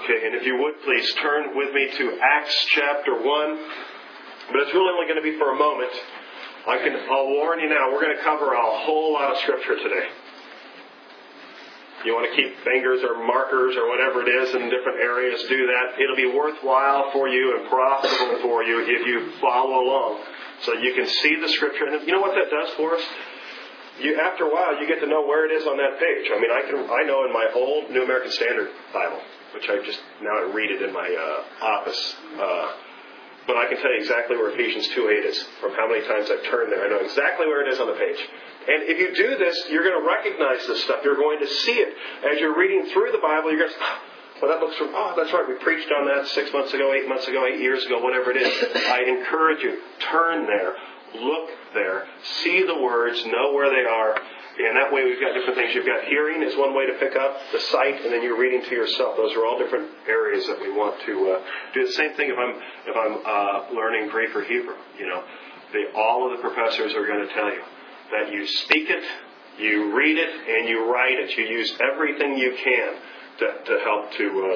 Okay, and if you would please turn with me to Acts chapter 1. But it's really only going to be for a moment. I'll warn you now, we're going to cover a whole lot of Scripture today. You want to keep fingers or markers or whatever it is in different areas, do that. It'll be worthwhile for you and profitable for you if you follow along. So you can see the Scripture. And you know what that does for us? After a while, you get to know where it is on that page. I mean, I know in my old New American Standard Bible, which I read it in my office. But I can tell you exactly where Ephesians 2:8 is, from how many times I've turned there. I know exactly where it is on the page. And if you do this, you're going to recognize this stuff. You're going to see it. As you're reading through the Bible, you're going to say, well, that looks from, that's right, we preached on that 6 months ago, 8 months ago, 8 years ago, whatever it is. I encourage you, turn there, look there, see the words, know where they are. And that way we've got different things. You've got hearing is one way to pick up the sight, and then you're reading to yourself. Those are all different areas that we want to do. The same thing if I'm learning Greek or Hebrew. You know, all of the professors are going to tell you that you speak it, you read it, and you write it. You use everything you can to help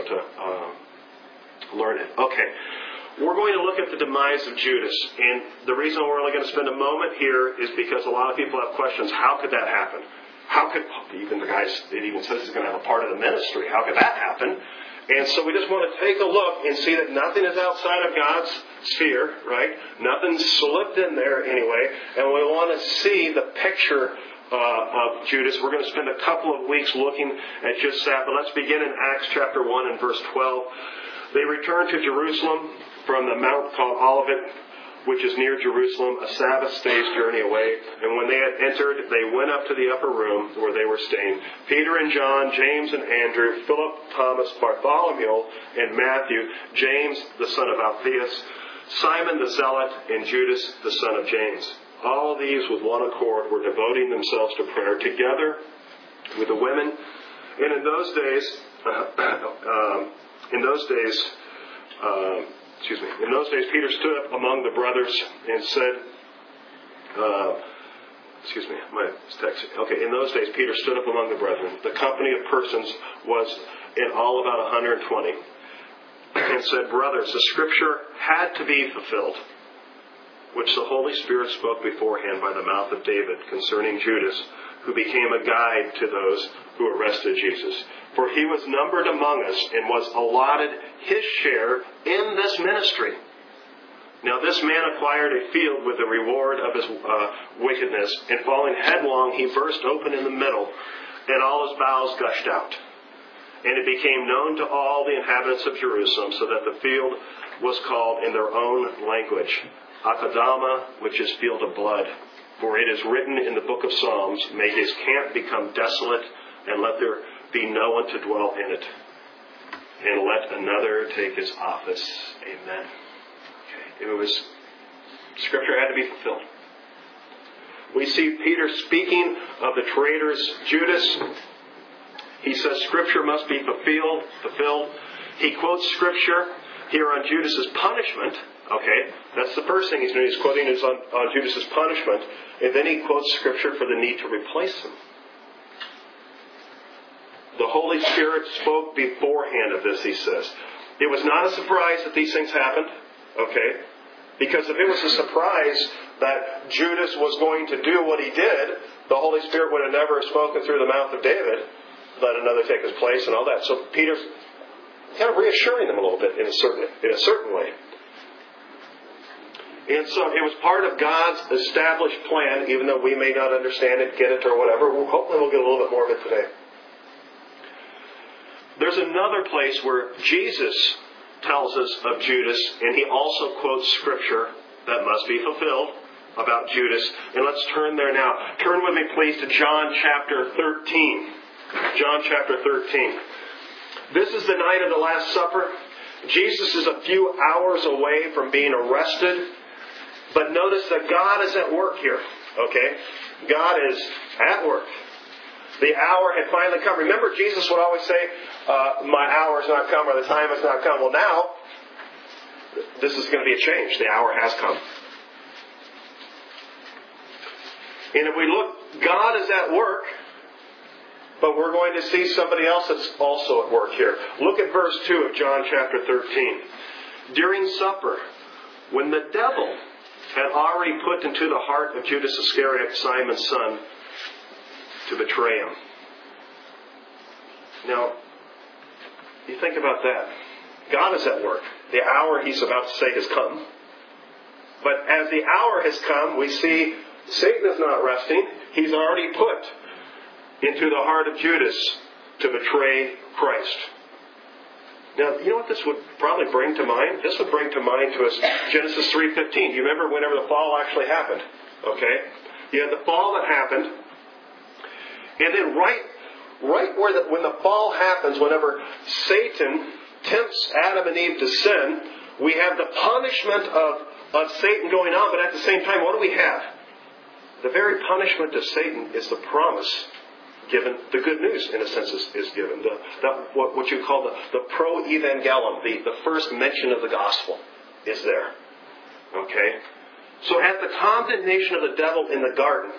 to learn it. Okay. We're going to look at the demise of Judas. And the reason we're only going to spend a moment here is because a lot of people have questions. How could that happen? How could, even the guys, it even says he's going to have a part of the ministry. How could that happen? And so we just want to take a look and see that nothing is outside of God's sphere, right? Nothing's slipped in there anyway. And we want to see the picture of Judas. We're going to spend a couple of weeks looking at just that. But let's begin in Acts chapter 1 and verse 12. They returned to Jerusalem from the mount called Olivet, which is near Jerusalem, a Sabbath day's journey away. And when they had entered, they went up to the upper room where they were staying. Peter and John, James and Andrew, Philip, Thomas, Bartholomew, and Matthew, James the son of Alphaeus, Simon the Zealot, and Judas the son of James. All these with one accord were devoting themselves to prayer together with the women. And in those days, Peter stood up among the brothers and said, in those days, Peter stood up among the brethren. The company of persons was in all about 120, and said, brothers, the scripture had to be fulfilled, which the Holy Spirit spoke beforehand by the mouth of David concerning Judas, who became a guide to those who arrested Jesus. For he was numbered among us and was allotted his share in this ministry. Now this man acquired a field with the reward of his wickedness, and falling headlong, he burst open in the middle, and all his bowels gushed out. And it became known to all the inhabitants of Jerusalem, so that the field was called in their own language, Akadama, which is field of blood. For it is written in the book of Psalms, may his camp become desolate, and let there be no one to dwell in it. And let another take his office. Amen. Okay. Scripture had to be fulfilled. We see Peter speaking of the traitors Judas. He says Scripture must be fulfilled. He quotes Scripture here on Judas's punishment. Okay, that's the first thing he's doing. He's quoting is on Judas's punishment. And then he quotes Scripture for the need to replace him. The Holy Spirit spoke beforehand of this, he says. It was not a surprise that these things happened. Okay? Because if it was a surprise that Judas was going to do what he did, the Holy Spirit would have never spoken through the mouth of David, let another take his place and all that. So Peter's kind of reassuring them a little bit in a certain way. And so it was part of God's established plan, even though we may not understand it, get it, or whatever. Hopefully we'll get a little bit more of it today. There's another place where Jesus tells us of Judas, and he also quotes Scripture that must be fulfilled about Judas. And let's turn there now. Turn with me, please, to John chapter 13. John chapter 13. This is the night of the Last Supper. Jesus is a few hours away from being arrested. But notice that God is at work here. Okay? God is at work. The hour had finally come. Remember, Jesus would always say, my hour has not come, or the time has not come. Well, now, this is going to be a change. The hour has come. And if we look, God is at work. But we're going to see somebody else that's also at work here. Look at verse 2 of John chapter 13. During supper, when the devil had already put into the heart of Judas Iscariot, Simon's son, to betray him. Now, you think about that. God is at work. The hour he's about to say has come. But as the hour has come, we see Satan is not resting. He's already put into the heart of Judas to betray Christ. Now, you know what this would probably bring to mind? This would bring to mind to us Genesis 3:15. Do you remember whenever the fall actually happened? Okay? You had the fall that happened. And then when the fall happens, whenever Satan tempts Adam and Eve to sin, we have the punishment of Satan going on. But at the same time, what do we have? The very punishment of Satan is the promise given. The good news, in a sense, is given. What you call the pro-evangelium, the first mention of the gospel is there. Okay? So at the condemnation of the devil in the garden,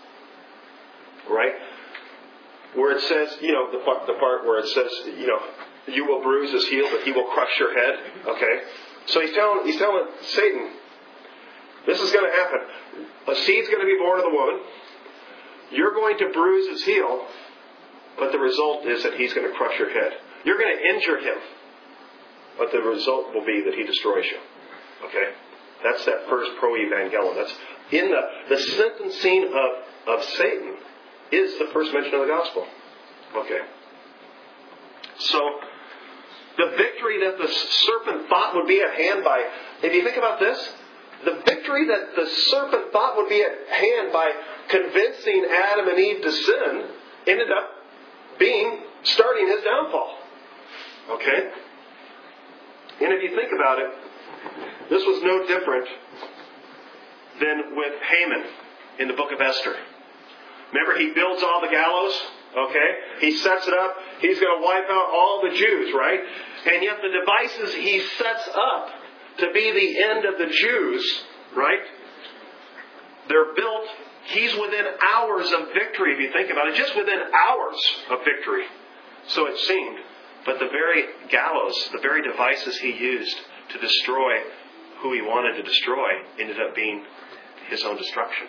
right, where it says, the part where it says, you will bruise his heel, but he will crush your head. Okay? So he's telling Satan, this is going to happen. A seed's going to be born of the woman. You're going to bruise his heel, but the result is that he's going to crush your head. You're going to injure him, but the result will be that he destroys you. Okay? That's that first pro-evangelium. That's in the sentencing of Satan is the first mention of the gospel. Okay. So, the victory that the serpent thought would be at hand by, if you think about this, the victory that the serpent thought would be at hand by convincing Adam and Eve to sin ended up starting his downfall. Okay? And if you think about it, this was no different than with Haman in the book of Esther. Remember, he builds all the gallows, okay? He sets it up. He's going to wipe out all the Jews, right? And yet the devices he sets up to be the end of the Jews, right? They're built. He's within hours of victory, if you think about it. Just within hours of victory. So it seemed. But the very gallows, the very devices he used to destroy who he wanted to destroy ended up being his own destruction.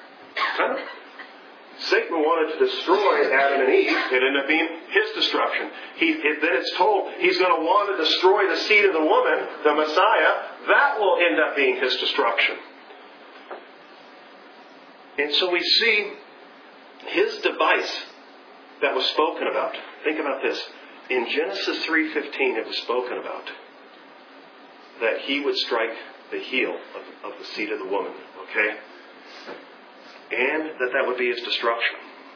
Satan wanted to destroy Adam and Eve. It ended up being his destruction. Then it's told he's going to want to destroy the seed of the woman, the Messiah. That will end up being his destruction. And so we see his device that was spoken about. Think about this. In Genesis 3:15 it was spoken about that he would strike the heel of the seed of the woman. Okay? And that would be his destruction.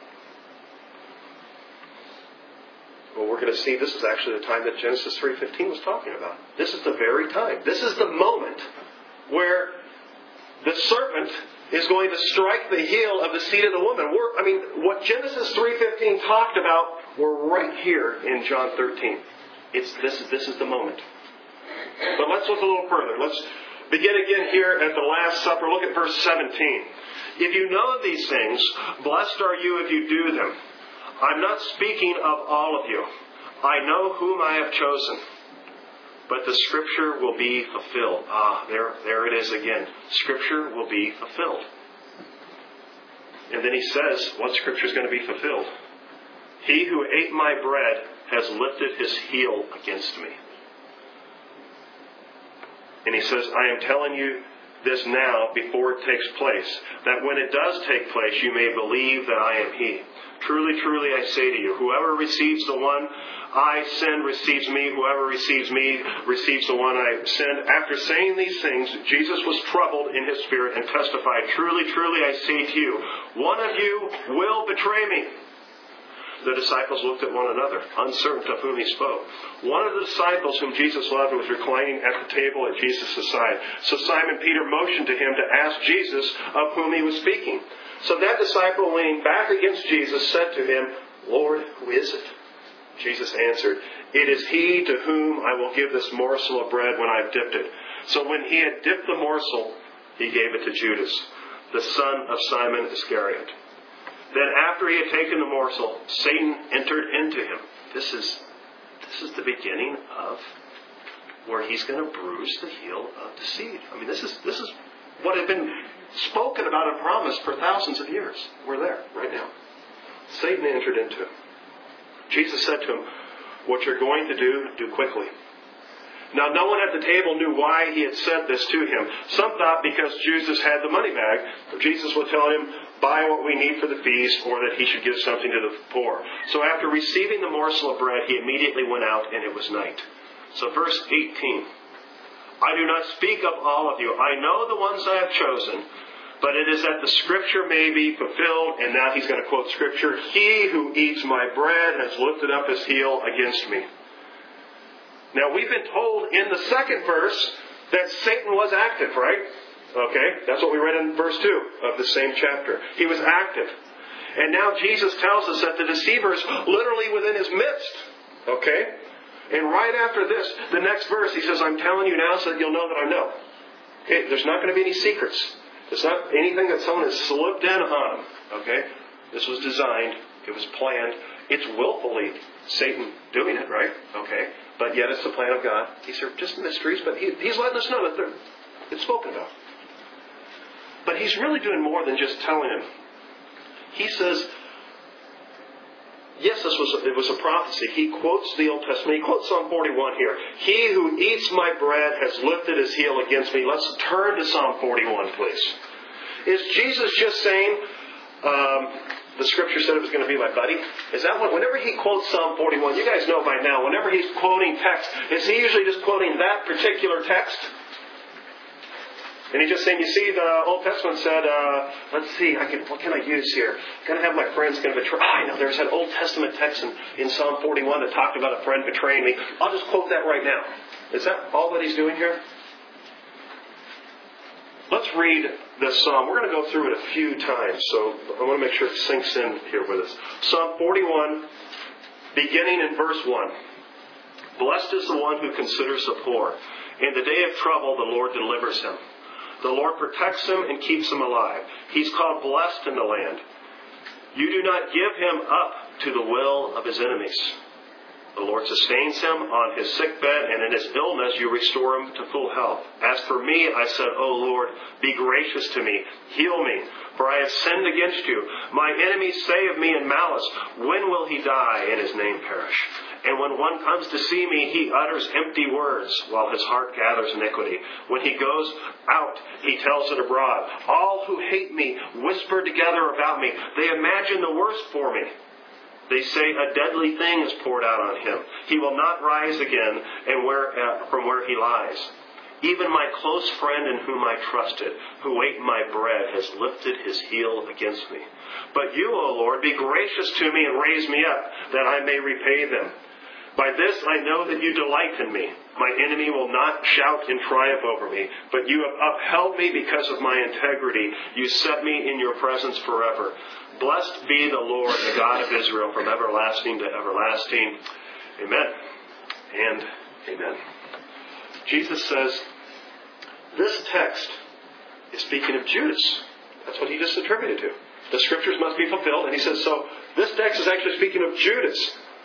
Well, we're going to see this is actually the time that Genesis 3:15 was talking about. This is the very time. This is the moment where the serpent is going to strike the heel of the seed of the woman. What Genesis 3:15 talked about, we're right here in John 13. This is the moment. But let's look a little further. Let's begin again here at the Last Supper. Look at verse 17. If you know these things, blessed are you if you do them. I'm not speaking of all of you. I know whom I have chosen. But the Scripture will be fulfilled. There it is again. Scripture will be fulfilled. And then he says, what Scripture is going to be fulfilled? He who ate my bread has lifted his heel against me. And he says, I am telling you this now before it takes place, that when it does take place, you may believe that I am he. Truly, truly, I say to you, whoever receives the one I send receives me. Whoever receives me receives the one I send. After saying these things, Jesus was troubled in his spirit and testified, truly, truly, I say to you, one of you will betray me. The disciples looked at one another, uncertain of whom he spoke. One of the disciples whom Jesus loved was reclining at the table at Jesus' side. So Simon Peter motioned to him to ask Jesus of whom he was speaking. So that disciple, leaning back against Jesus, said to him, Lord, who is it? Jesus answered, it is he to whom I will give this morsel of bread when I have dipped it. So when he had dipped the morsel, he gave it to Judas, the son of Simon Iscariot. Then after he had taken the morsel, Satan entered into him. This is the beginning of where he's going to bruise the heel of the seed. I mean, this is what had been spoken about and promised for thousands of years. We're there right now. Satan entered into him. Jesus said to him, what you're going to do quickly. Now, no one at the table knew why he had said this to him. Some thought because Jesus had the money bag, Jesus would tell him, buy what we need for the feast, or that he should give something to the poor. So after receiving the morsel of bread, he immediately went out, and it was night. So verse 18. I do not speak of all of you. I know the ones I have chosen, but it is that the Scripture may be fulfilled. And now he's going to quote Scripture. He who eats my bread has lifted up his heel against me. Now we've been told in the second verse that Satan was active, right? Okay, that's what we read in verse 2 of the same chapter. He was active. And now Jesus tells us that the deceiver is literally within his midst. Okay? And right after this, the next verse, he says, I'm telling you now so that you'll know that I know. Okay? There's not going to be any secrets. There's not anything that someone has slipped in on. Okay? This was designed. It was planned. It's willfully Satan doing it, right? Okay? But yet it's the plan of God. These are just mysteries, but he's letting us know that it's spoken about. But he's really doing more than just telling him. He says, yes, it was a prophecy. He quotes the Old Testament. He quotes Psalm 41 here. He who eats my bread has lifted his heel against me. Let's turn to Psalm 41, please. Is Jesus just saying, the Scripture said it was going to be my buddy? Is that what, whenever he quotes Psalm 41, you guys know by now, whenever he's quoting text, is he usually just quoting that particular text? And he's just saying, you see, the Old Testament said, let's see, what can I use here? I'm going to have my friends going to betray. I know, there's an Old Testament text in Psalm 41 that talked about a friend betraying me. I'll just quote that right now. Is that all that he's doing here? Let's read this psalm. We're going to go through it a few times, so I want to make sure it sinks in here with us. Psalm 41, beginning in verse 1. Blessed is the one who considers the poor. In the day of trouble, the Lord delivers him. The Lord protects him and keeps him alive. He's called blessed in the land. You do not give him up to the will of his enemies. The Lord sustains him on his sick bed, and in his illness you restore him to full health. As for me, I said, O Lord, be gracious to me. Heal me, for I have sinned against you. My enemies say of me in malice, when will he die and his name perish? And when one comes to see me, he utters empty words, while his heart gathers iniquity. When he goes out, he tells it abroad. All who hate me whisper together about me. They imagine the worst for me. They say a deadly thing is poured out on him. He will not rise again from where he lies. Even my close friend in whom I trusted, who ate my bread, has lifted his heel against me. But you, O Lord, be gracious to me and raise me up, that I may repay them. By this I know that you delight in me. My enemy will not shout in triumph over me, but you have upheld me because of my integrity. You set me in your presence forever. Blessed be the Lord, the God of Israel, from everlasting to everlasting. Amen and amen. Jesus says, this text is speaking of Judas. That's what he just attributed to. The Scriptures must be fulfilled. And he says, so this text is actually speaking of Judas.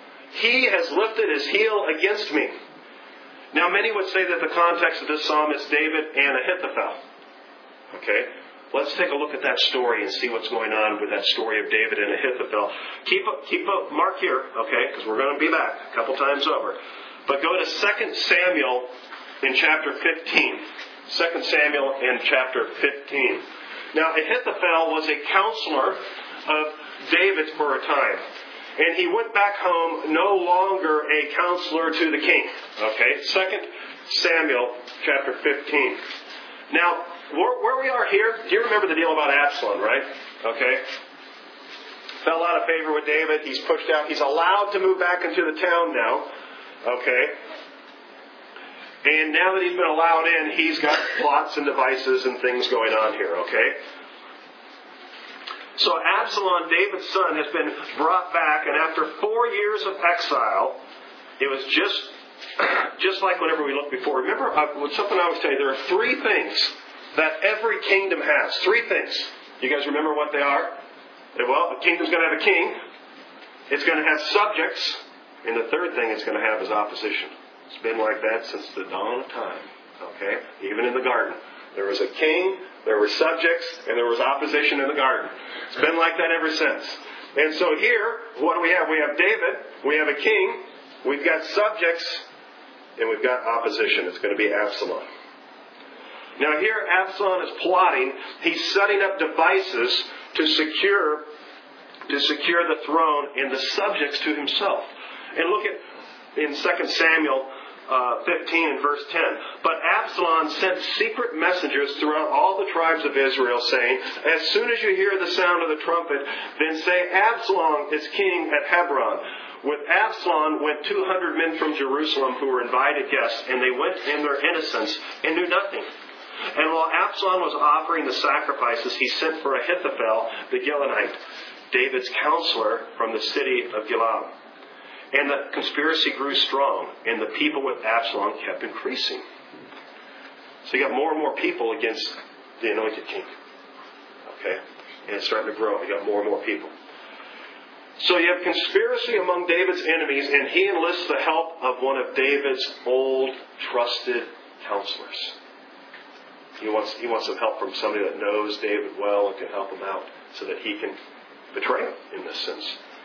He has lifted his heel against me. Now, many would say that the context of this psalm is David and Ahithophel. Okay? Let's take a look at that story and see what's going on with that story of David and Ahithophel. Keep a mark here, okay? Because we're going to be back a couple times over. But go to 2 Samuel in chapter 15. 2 Samuel in chapter 15. Now, Ahithophel was a counselor of David's for a time. And he went back home no longer a counselor to the king. Okay? 2 Samuel chapter 15. Now, where we are here, do you remember the deal about Absalom, right? Okay? Fell out of favor with David. He's pushed out. He's allowed to move back into the town now. Okay? And now that he's been allowed in, he's got plots and devices and things going on here. Okay? So Absalom, David's son, has been brought back, and after 4 years of exile, it was just like whenever we looked before. Remember, something I always tell you, there are 3 things that every kingdom has. 3 things. You guys remember what they are? Well, a kingdom's going to have a king. It's going to have subjects. And the third thing it's going to have is opposition. It's been like that since the dawn of time. Okay? Even in the garden. There was a king, there were subjects, and there was opposition in the garden. It's been like that ever since. And so here, what do we have? We have David, we have a king, we've got subjects, and we've got opposition. It's going to be Absalom. Now here Absalom is plotting. He's setting up devices to secure the throne and the subjects to himself. And look at in 2 Samuel 15 and verse 10. But Absalom sent secret messengers throughout all the tribes of Israel, saying, as soon as you hear the sound of the trumpet, then say, Absalom is king at Hebron. With Absalom went 200 men from Jerusalem who were invited guests, and they went in their innocence and knew nothing. And while Absalom was offering the sacrifices, he sent for Ahithophel the Gilonite, David's counselor from the city of Gilead. And the conspiracy grew strong, and the people with Absalom kept increasing. So you got more and more people against the anointed king. Okay? And it's starting to grow. You got more and more people. So you have conspiracy among David's enemies, and he enlists the help of one of David's old, trusted counselors. He wants some help from somebody that knows David well and can help him out so that he can betray him in this sense.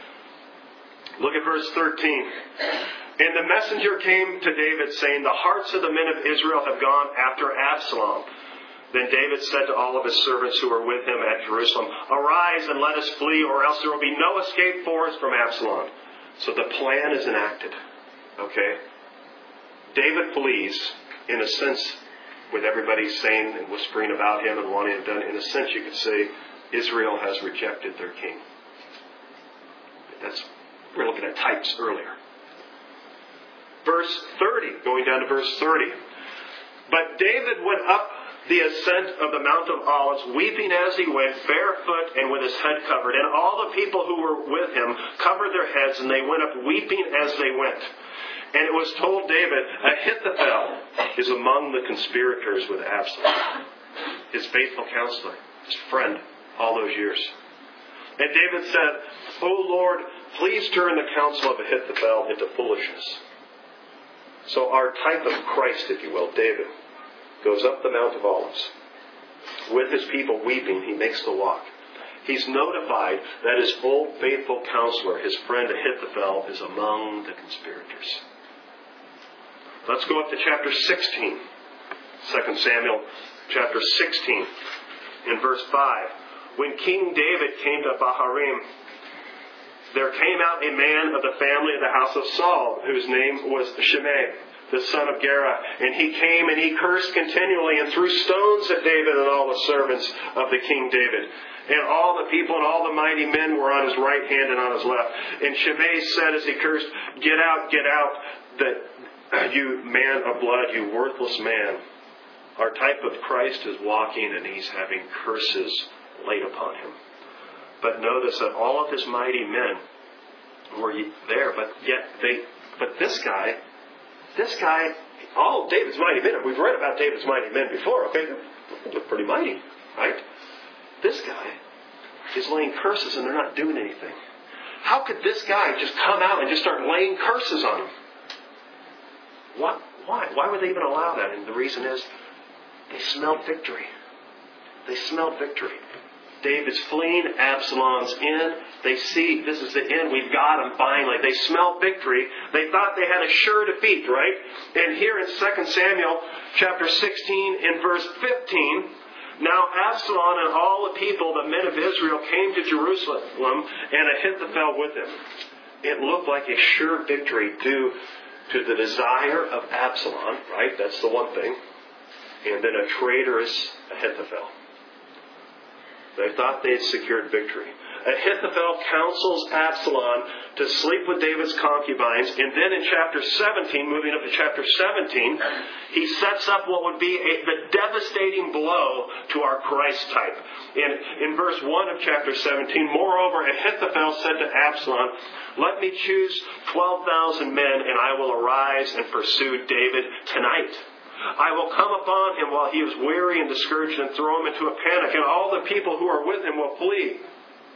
Look at verse 13. And the messenger came to David, saying, the hearts of the men of Israel have gone after Absalom. Then David said to all of his servants who were with him at Jerusalem, arise and let us flee, or else there will be no escape for us from Absalom. So the plan is enacted. Okay? David flees, in a sense, with everybody saying and whispering about him and wanting it done. In a sense, you could say Israel has rejected their king. We're looking at types earlier. Verse 30, going down to verse 30. But David went up the ascent of the Mount of Olives, weeping as he went, barefoot and with his head covered. And all the people who were with him covered their heads, and they went up weeping as they went. And it was told David, Ahithophel is among the conspirators with Absalom, his faithful counselor, his friend, all those years. And David said, O Lord, please turn the counsel of Ahithophel into foolishness. So our type of Christ, if you will, David, goes up the Mount of Olives. With his people weeping, he makes the walk. He's notified that his old faithful counselor, his friend Ahithophel, is among the conspirators. Let's go up to chapter 16. 2 Samuel chapter 16 in verse 5. When King David came to Baharim, there came out a man of the family of the house of Saul, whose name was Shimei, the son of Gera. And he came and he cursed continually and threw stones at David and all the servants of the king David. And all the people and all the mighty men were on his right hand and on his left. And Shimei said as he cursed, get out, that you man of blood, you worthless man. Our type of Christ is walking and he's having curses laid upon him. But notice that all of his mighty men were there, but this guy, all David's mighty men, we've read about David's mighty men before, okay? They're pretty mighty, right? This guy is laying curses and they're not doing anything. How could this guy just come out and just start laying curses on them? Why? Why would they even allow that? And the reason is, they smelled victory. They smelled victory. David's fleeing, Absalom's in. They see, this is the end, we've got him finally. They smell victory. They thought they had a sure defeat, right? And here in 2 Samuel chapter 16 in verse 15, now Absalom and all the people, the men of Israel, came to Jerusalem and Ahithophel with him. It looked like a sure victory due to the desire of Absalom, right? That's the one thing. And then a traitorous Ahithophel. They thought they had secured victory. Ahithophel counsels Absalom to sleep with David's concubines. And then in chapter 17, moving up to chapter 17, he sets up what would be the devastating blow to our Christ type. In verse 1 of chapter 17, moreover, Ahithophel said to Absalom, let me choose 12,000 men, and I will arise and pursue David tonight. I will come upon him while he is weary and discouraged and throw him into a panic, and all the people who are with him will flee.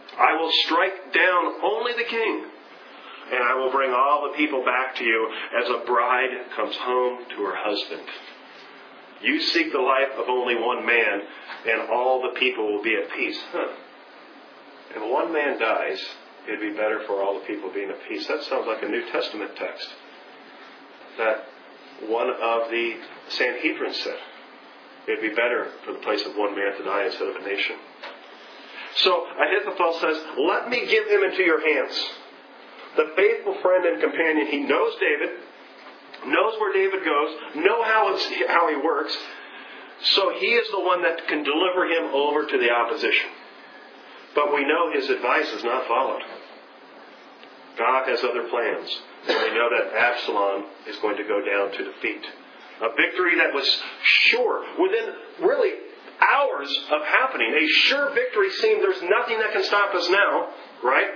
I will strike down only the king, and I will bring all the people back to you as a bride comes home to her husband. You seek the life of only one man, and all the people will be at peace. If one man dies, it'd be better for all the people being at peace. That sounds like a New Testament text that one of the Sanhedrin said. It'd be better for the place of one man to die instead of a nation. So Ahithophel says, let me give him into your hands. The faithful friend and companion, he knows David, knows where David goes, knows how he works. So he is the one that can deliver him over to the opposition. But we know his advice is not followed. God has other plans. And we know that Absalom is going to go down to defeat. A victory that was sure, within really hours of happening. A sure victory seemed there's nothing that can stop us now, right?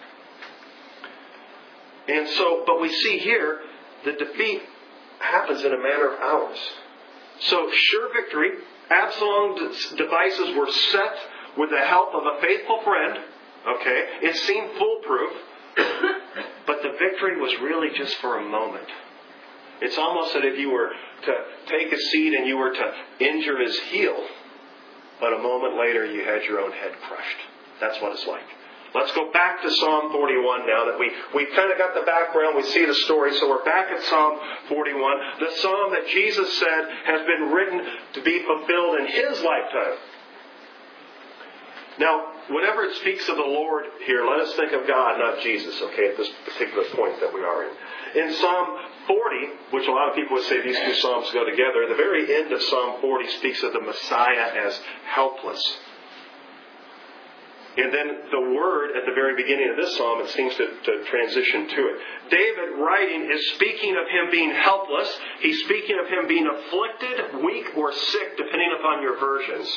And so, but we see here, the defeat happens in a matter of hours. So, sure victory. Absalom's devices were set with the help of a faithful friend. Okay, it seemed foolproof. But the victory was really just for a moment. It's almost as if you were to take a seed and you were to injure his heel, but a moment later you had your own head crushed. That's what it's like. Let's go back to Psalm 41 now that we've kind of got the background, we see the story, so we're back at Psalm 41. The psalm that Jesus said has been written to be fulfilled in his lifetime. Now, whenever it speaks of the Lord here, let us think of God, not Jesus, okay, at this particular point that we are in. In Psalm 40, which a lot of people would say these two psalms go together, the very end of Psalm 40 speaks of the Messiah as helpless. And then the word at the very beginning of this psalm, it seems to transition to it. David, writing, is speaking of him being helpless. He's speaking of him being afflicted, weak, or sick, depending upon your versions.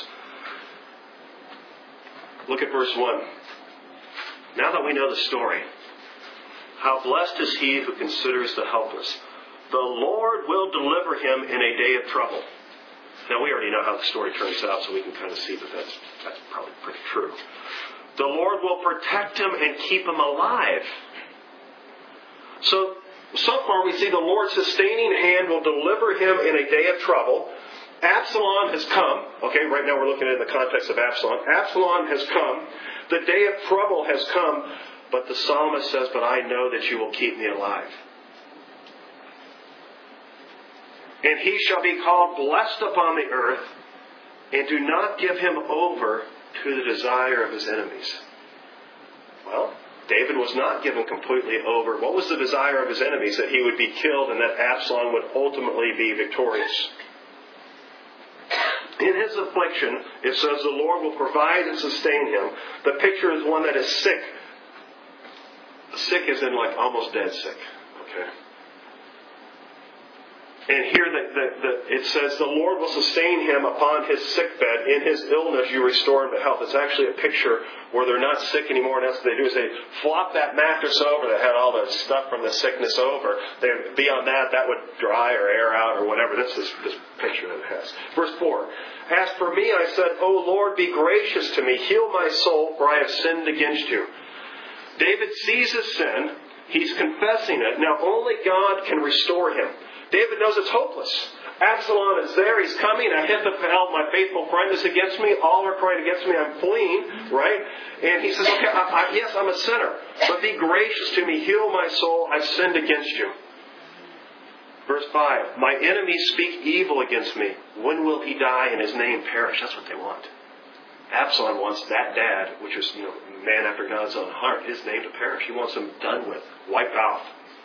Look at verse 1. Now that we know the story, how blessed is he who considers the helpless. The Lord will deliver him in a day of trouble. Now we already know how the story turns out, so we can kind of see that that's probably pretty true. The Lord will protect him and keep him alive. So far we see the Lord's sustaining hand will deliver him in a day of trouble. Absalom has come. Okay, right now we're looking at it in the context of Absalom. Absalom has come. The day of trouble has come. But the psalmist says, but I know that you will keep me alive. And he shall be called blessed upon the earth, and do not give him over to the desire of his enemies. Well, David was not given completely over. What was the desire of his enemies? That he would be killed and that Absalom would ultimately be victorious. In his affliction, it says the Lord will provide and sustain him. The picture is one that is sick. Sick is in like almost dead sick. Okay. And here it says the Lord will sustain him upon his sick bed. In his illness you restore him to health. It's actually a picture where they're not sick anymore. And that's what they do is they flop that mattress over that had all the stuff from the sickness over. Beyond that would dry or air out or whatever. That's this picture that it has. Verse 4. As for me, I said, O Lord, be gracious to me. Heal my soul, for I have sinned against you. David sees his sin. He's confessing it. Now only God can restore him. David knows it's hopeless. Absalom is there. He's coming. Ahithophel, my faithful friend, is against me. All are crying against me. I'm fleeing, right? And he says, okay, yes, I'm a sinner. But be gracious to me. Heal my soul. I've sinned against you. Verse 5. My enemies speak evil against me. When will he die and his name perish? That's what they want. Absalom wants that dad, which is, man after God's own heart, his name to perish. He wants him done with, wiped off.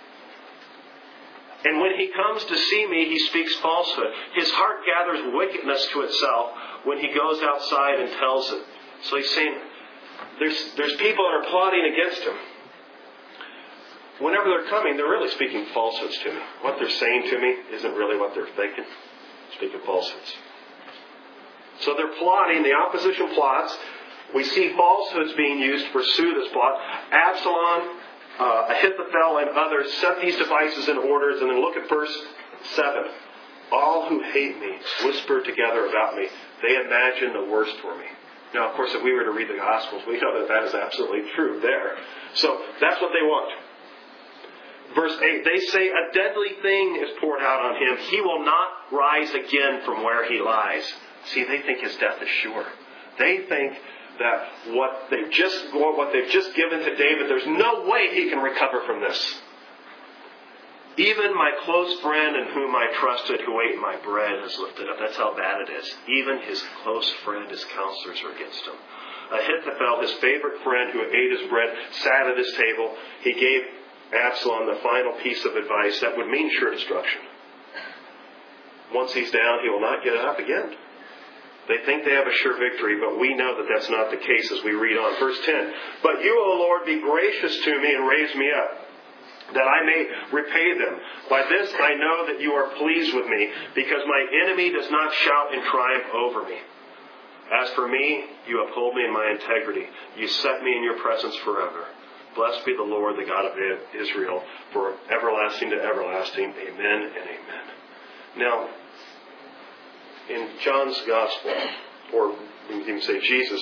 And when he comes to see me, he speaks falsehood. His heart gathers wickedness to itself when he goes outside and tells it. So he's saying, there's people that are plotting against him. Whenever they're coming, they're really speaking falsehoods to me. What they're saying to me isn't really what they're thinking. Speaking falsehoods. So they're plotting, the opposition plots. We see falsehoods being used to pursue this plot. Absalom, Ahithophel, and others set these devices in orders. And then look at verse 7. All who hate me whisper together about me. They imagine the worst for me. Now, of course, if we were to read the Gospels, we know that that is absolutely true there. So that's what they want. Verse 8, they say a deadly thing is poured out on him. He will not rise again from where he lies. See, they think his death is sure. They think that what they've just given to David, there's no way he can recover from this. Even my close friend in whom I trusted, who ate my bread, is lifted up. That's how bad it is. Even his close friend, his counselors are against him. Ahithophel, his favorite friend who ate his bread, sat at his table. He gave Absalom the final piece of advice that would mean sure destruction. Once he's down, he will not get up again. They think they have a sure victory, but we know that that's not the case as we read on. Verse 10, but you, O Lord, be gracious to me and raise me up, that I may repay them. By this I know that you are pleased with me, because my enemy does not shout in triumph over me. As for me, you uphold me in my integrity. You set me in your presence forever. Blessed be the Lord, the God of Israel, for everlasting to everlasting. Amen and amen. Now, in John's Gospel, or you can say Jesus,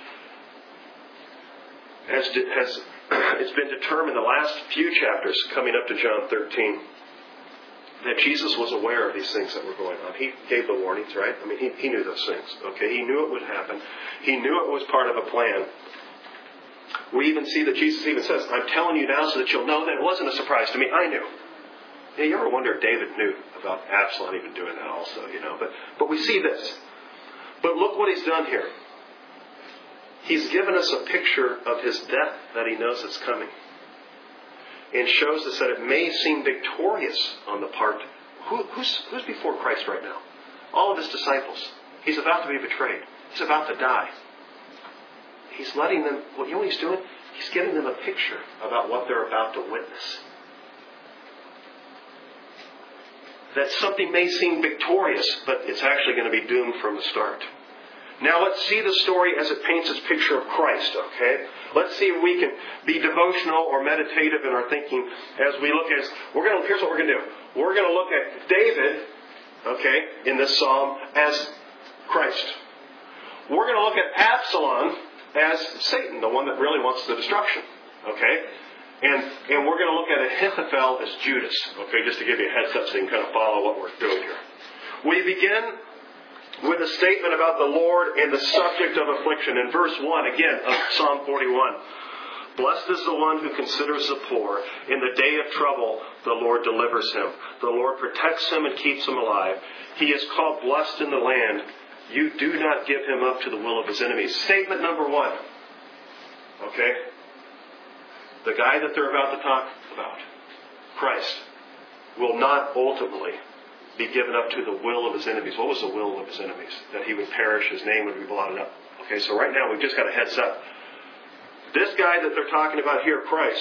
it's been determined the last few chapters coming up to John 13 that Jesus was aware of these things that were going on. He gave the warnings, right? I mean, he knew those things. Okay, he knew it would happen. He knew it was part of a plan. We even see that Jesus even says, I'm telling you now so that you'll know that it wasn't a surprise to me. I knew. Yeah, you ever wonder if David knew about Absalom even doing that also, But we see this. But look what he's done here. He's given us a picture of his death that he knows is coming. And shows us that it may seem victorious on the part. Who's before Christ right now? All of his disciples. He's about to be betrayed. He's about to die. He's letting them, you know what he's doing? He's giving them a picture about what they're about to witness. That something may seem victorious, but it's actually going to be doomed from the start. Now let's see the story as it paints its picture of Christ, okay? Let's see if we can be devotional or meditative in our thinking as we look at, here's what we're going to do. We're going to look at David, okay, in this psalm as Christ. We're going to look at Absalom as Satan, the one that really wants the destruction, okay? And we're going to look at Ahithophel as Judas, okay, just to give you a heads up so you can kind of follow what we're doing here. We begin with a statement about the Lord and the subject of affliction. In verse 1, again, of Psalm 41. Blessed is the one who considers the poor. In the day of trouble, the Lord delivers him. The Lord protects him and keeps him alive. He is called blessed in the land. You do not give him up to the will of his enemies. Statement number 1. Okay? The guy that they're about to talk about, Christ, will not ultimately be given up to the will of his enemies. What was the will of his enemies? That he would perish, his name would be blotted up. Okay, so right now we've just got a heads up. This guy that they're talking about here, Christ,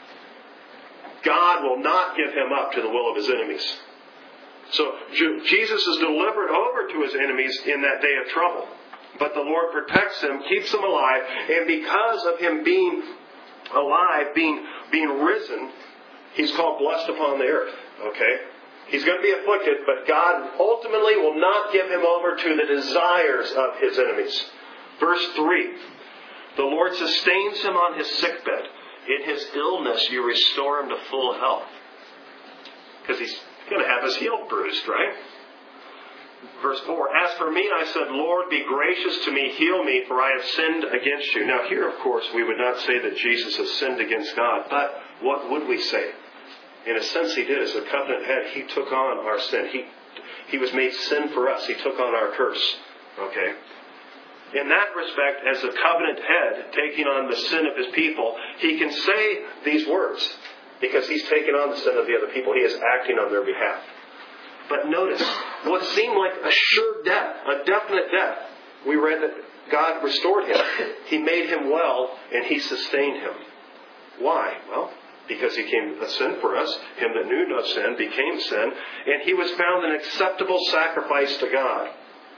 God will not give him up to the will of his enemies. So Jesus is delivered over to his enemies in that day of trouble. But the Lord protects him, keeps him alive, and because of him being alive, being risen, he's called blessed upon the earth. Okay? He's going to be afflicted, but God ultimately will not give him over to the desires of his enemies. Verse 3. The Lord sustains him on his sickbed. In his illness you restore him to full health. Because he's going to have his heel bruised, right? Verse 4. As for me, I said, Lord, be gracious to me, heal me, for I have sinned against you. Now here, of course, we would not say that Jesus has sinned against God, but what would we say? In a sense, he did. As the covenant head, he took on our sin. He was made sin for us. He took on our curse. Okay? In that respect, as the covenant head, taking on the sin of his people, he can say these words because he's taken on the sin of the other people. He is acting on their behalf. But notice, what seemed like a sure death, a definite death, we read that God restored him. He made him well, and he sustained him. Why? Well, because he became a sin for us. Him that knew no sin became sin. And he was found an acceptable sacrifice to God.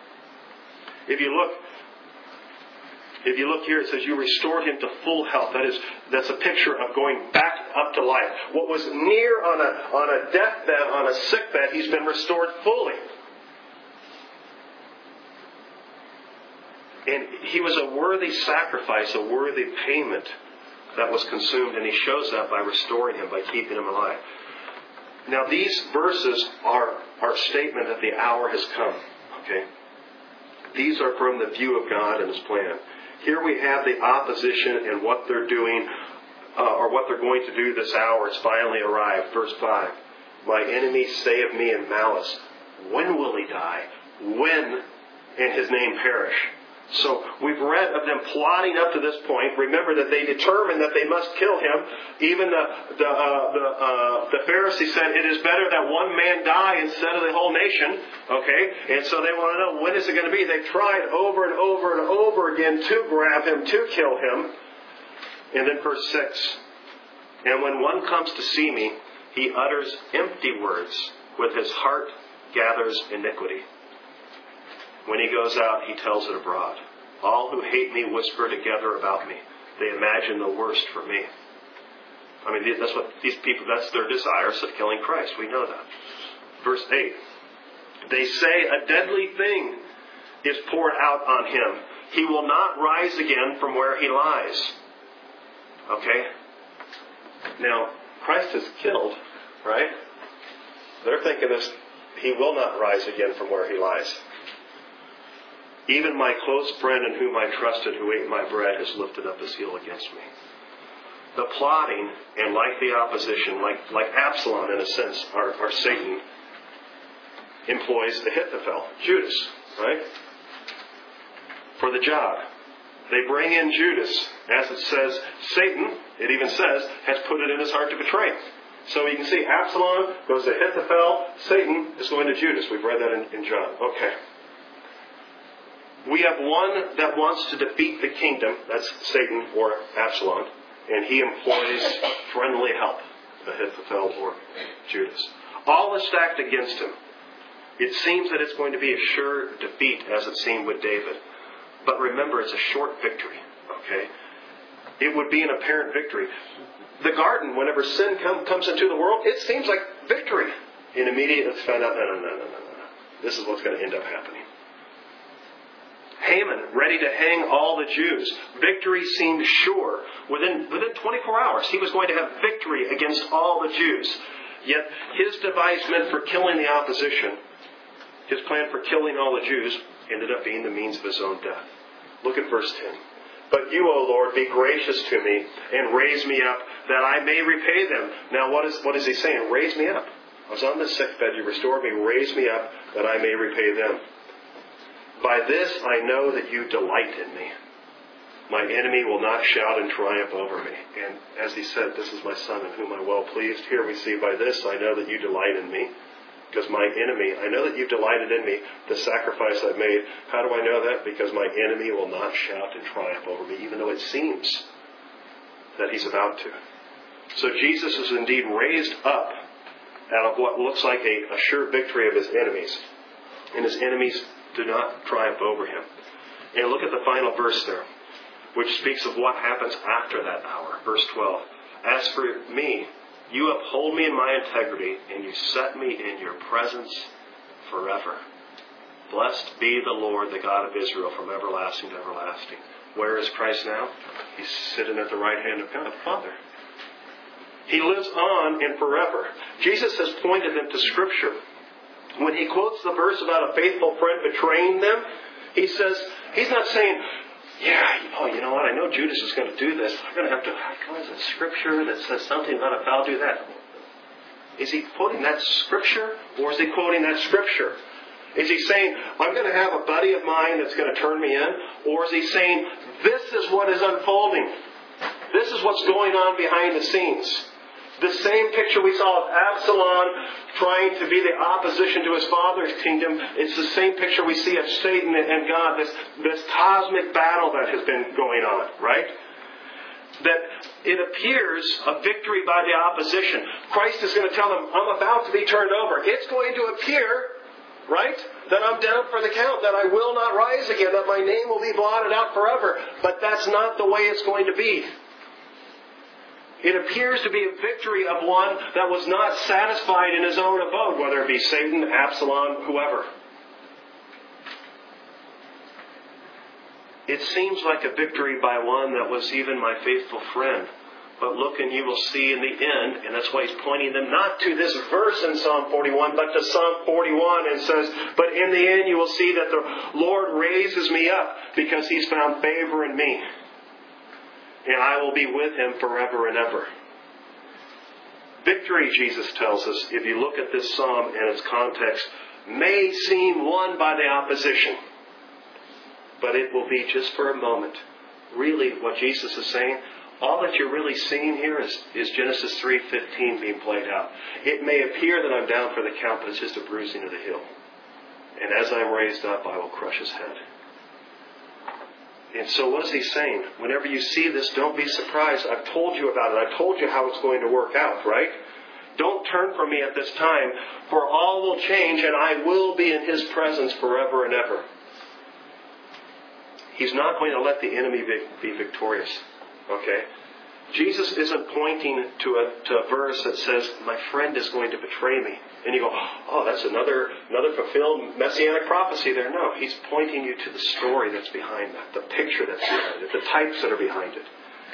If you look here, it says you restored him to full health. That's a picture of going back up to life. What was near on a deathbed, on a sickbed, he's been restored fully. And he was a worthy sacrifice, a worthy payment that was consumed. And he shows that by restoring him, by keeping him alive. Now these verses are our statement that the hour has come. Okay? These are from the view of God and His plan. Here we have the opposition and what they're doing, or what they're going to do this hour. It's finally arrived. Verse 5. My enemies say of me in malice, when will he die? When and his name perish? So we've read of them plotting up to this point. Remember that they determined that they must kill him. Even the Pharisees said it is better that one man die instead of the whole nation. Okay, and so they want to know, when is it going to be? They've tried over and over and over again to grab him, to kill him. And then verse 6. And when one comes to see me, he utters empty words. With his heart gathers iniquity. When he goes out, he tells it abroad. All who hate me whisper together about me. They imagine the worst for me. I mean, that's what these people, that's their desires of killing Christ. We know that. Verse 8. They say a deadly thing is poured out on him. He will not rise again from where he lies. Okay? Now, Christ is killed, right? They're thinking this, he will not rise again from where he lies. Even my close friend in whom I trusted, who ate my bread, has lifted up his heel against me. The plotting, and like the opposition, like Absalom in a sense, or Satan, employs Ahithophel, Judas, right? For the job. They bring in Judas. As it says, Satan, it even says, has put it in his heart to betray him. So you can see Absalom goes to Ahithophel, Satan is going to Judas. We've read that in John. Okay. We have one that wants to defeat the kingdom. That's Satan or Absalom. And he employs friendly help, Ahithophel or Judas. All is stacked against him. It seems that it's going to be a sure defeat, as it seemed with David. But remember, it's a short victory. Okay? It would be an apparent victory. The garden, whenever sin comes into the world, it seems like victory. And immediately it's found out, no. This is what's going to end up happening. Haman, ready to hang all the Jews. Victory seemed sure. Within 24 hours, he was going to have victory against all the Jews. Yet his devisement for killing the opposition, his plan for killing all the Jews, ended up being the means of his own death. Look at verse 10. But you, O Lord, be gracious to me and raise me up that I may repay them. Now what is he saying? Raise me up. I was on the sickbed, you restored me. Raise me up that I may repay them. By this I know that you delight in me. My enemy will not shout in triumph over me. And as he said, this is my son in whom I'm well pleased. Here we see, by this I know that you delight in me. Because my enemy, I know that you've delighted in me, the sacrifice I've made. How do I know that? Because my enemy will not shout in triumph over me, even though it seems that he's about to. So Jesus is indeed raised up out of what looks like a sure victory of his enemies. And his enemies do not triumph over him. And look at the final verse there, which speaks of what happens after that hour. Verse 12. As for me, you uphold me in my integrity, and you set me in your presence forever. Blessed be the Lord, the God of Israel, from everlasting to everlasting. Where is Christ now? He's sitting at the right hand of God the Father. He lives on and forever. Jesus has pointed them to Scripture. When he quotes the verse about a faithful friend betraying them, he says, he's not saying, you know what, I know Judas is going to do this. I'm going to have to, what is it, Scripture that says something about if I'll do that? Is he quoting that Scripture, or is he quoting that Scripture? Is he saying, I'm going to have a buddy of mine that's going to turn me in? Or is he saying, this is what is unfolding? This is what's going on behind the scenes. The same picture we saw of Absalom trying to be the opposition to his father's kingdom. It's the same picture we see of Satan and God, this cosmic battle that has been going on, right? That it appears a victory by the opposition. Christ is going to tell them, I'm about to be turned over. It's going to appear, right, that I'm down for the count, that I will not rise again, that my name will be blotted out forever. But that's not the way it's going to be. It appears to be a victory of one that was not satisfied in his own abode, whether it be Satan, Absalom, whoever. It seems like a victory by one that was even my faithful friend. But look and you will see in the end, and that's why he's pointing them not to this verse in Psalm 41, but to Psalm 41 and says, but in the end you will see that the Lord raises me up because he's found favor in me. And I will be with him forever and ever. Victory, Jesus tells us, if you look at this psalm and its context, may seem won by the opposition. But it will be just for a moment. Really, what Jesus is saying, all that you're really seeing here is Genesis 3:15 being played out. It may appear that I'm down for the count, but it's just a bruising of the heel. And as I'm raised up, I will crush his head. And so what is he saying? Whenever you see this, don't be surprised. I've told you about it. I've told you how it's going to work out, right? Don't turn from me at this time, for all will change, and I will be in his presence forever and ever. He's not going to let the enemy be victorious. Okay? Jesus isn't pointing to a verse that says, my friend is going to betray me. And you go, oh, that's another fulfilled messianic prophecy there. No, he's pointing you to the story that's behind that, the picture that's behind it, the types that are behind it.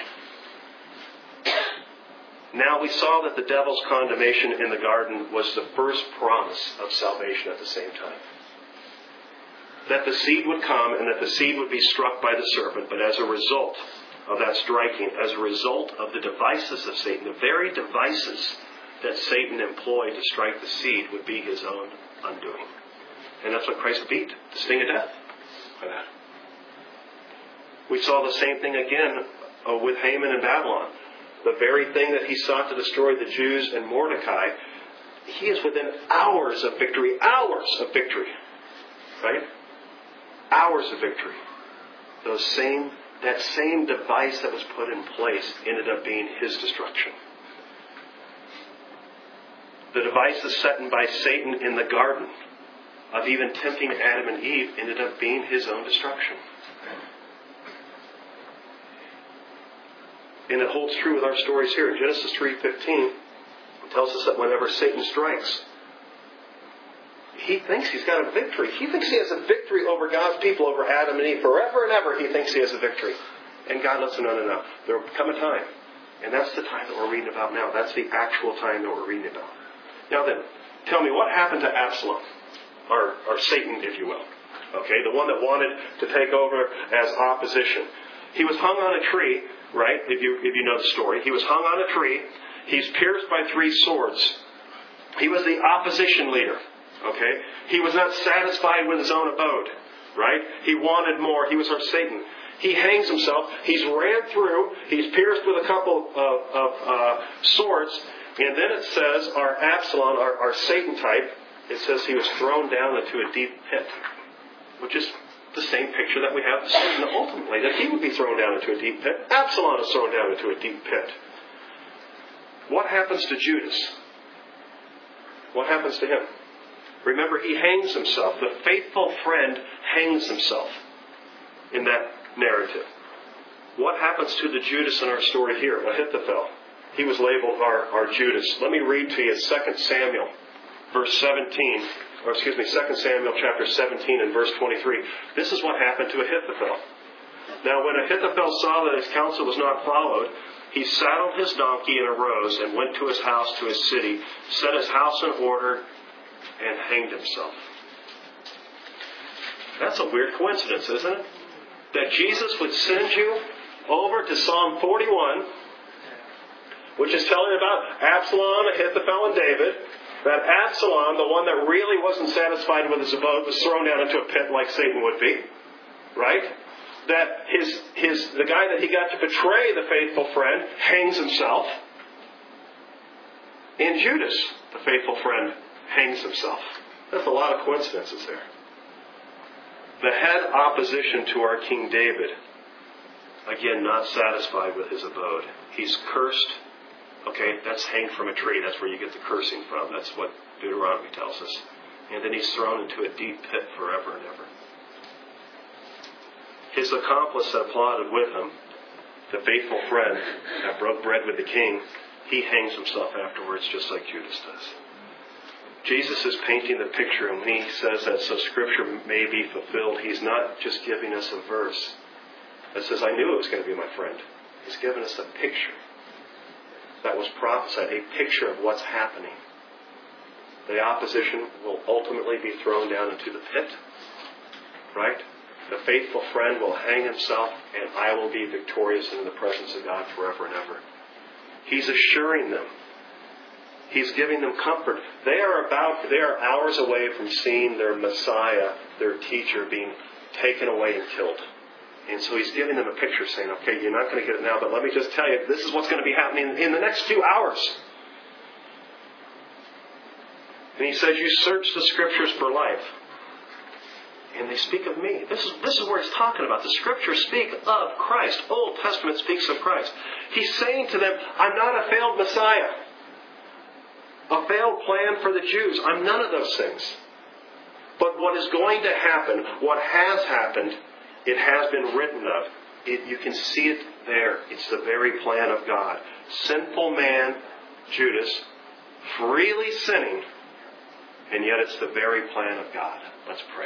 Now we saw that the devil's condemnation in the garden was the first promise of salvation at the same time. That the seed would come and that the seed would be struck by the serpent, but as a result of that striking, as a result of the devices of Satan, the very devices that Satan employed to strike the seed would be his own undoing. And that's what Christ beat, the sting of death, by that. We saw the same thing again with Haman and Babylon. The very thing that he sought to destroy the Jews and Mordecai, he is within hours of victory. Hours of victory. Right? Hours of victory. That same device that was put in place ended up being his destruction. The devices set by Satan in the garden of even tempting Adam and Eve ended up being his own destruction. And it holds true with our stories here. Genesis 3:15 tells us that whenever Satan strikes, he thinks he's got a victory. He thinks he has a victory over God's people, over Adam and Eve. Forever and ever he thinks he has a victory. And God lets him know, no. There will come a time. And that's the time that we're reading about now. That's the actual time that we're reading about. Now then, tell me, what happened to Absalom? Or Satan, if you will. Okay, the one that wanted to take over as opposition. He was hung on a tree, right? If you know the story. He was hung on a tree. He's pierced by 3 swords. He was the opposition leader. Okay? He was not satisfied with his own abode. Right? He wanted more. He was our Satan. He hangs himself. He's ran through. He's pierced with a couple of swords. And then it says, our Absalom, our Satan type, it says he was thrown down into a deep pit. Which is the same picture that we have Satan ultimately, that he would be thrown down into a deep pit. Absalom is thrown down into a deep pit. What happens to Judas? What happens to him? Remember, he hangs himself. The faithful friend hangs himself in that narrative. What happens to the Judas in our story here? Ahithophel. He was labeled our Judas. Let me read to you 2 Samuel, verse 17. 2 Samuel chapter 17 and verse 23. This is what happened to Ahithophel. Now when Ahithophel saw that his counsel was not followed, he saddled his donkey and arose and went to his house, to his city, set his house in order, and hanged himself. That's a weird coincidence, isn't it? That Jesus would send you over to Psalm 41, which is telling about Absalom, Ahithophel, and David. That Absalom, the one that really wasn't satisfied with his abode, was thrown down into a pit like Satan would be. Right? That the guy that he got to betray the faithful friend hangs himself. And Judas, the faithful friend, hangs himself. That's a lot of coincidences there. The head opposition to our King David, again, not satisfied with his abode. He's cursed. Okay, that's hanged from a tree. That's where you get the cursing from. That's what Deuteronomy tells us. And then he's thrown into a deep pit forever and ever. His accomplice that plotted with him, the faithful friend that broke bread with the king, he hangs himself afterwards just like Judas does. Jesus is painting the picture, and when he says that so Scripture may be fulfilled, he's not just giving us a verse. that says, I knew it was going to be my friend. He's given us a picture that was prophesied, a picture of what's happening. The opposition will ultimately be thrown down into the pit. Right? The faithful friend will hang himself, and I will be victorious in the presence of God forever and ever. He's assuring them. He's giving them comfort. They are hours away from seeing their Messiah, their teacher, being taken away and killed. And so he's giving them a picture saying, okay, you're not going to get it now, but let me just tell you, this is what's going to be happening in the next few hours. And he says, you search the Scriptures for life. And they speak of me. This is where he's talking about. The Scriptures speak of Christ. Old Testament speaks of Christ. He's saying to them, I'm not a failed Messiah. A failed plan for the Jews. I'm none of those things. But what is going to happen, what has happened, it has been written of. You can see it there. It's the very plan of God. Sinful man, Judas, freely sinning, and yet it's the very plan of God. Let's pray.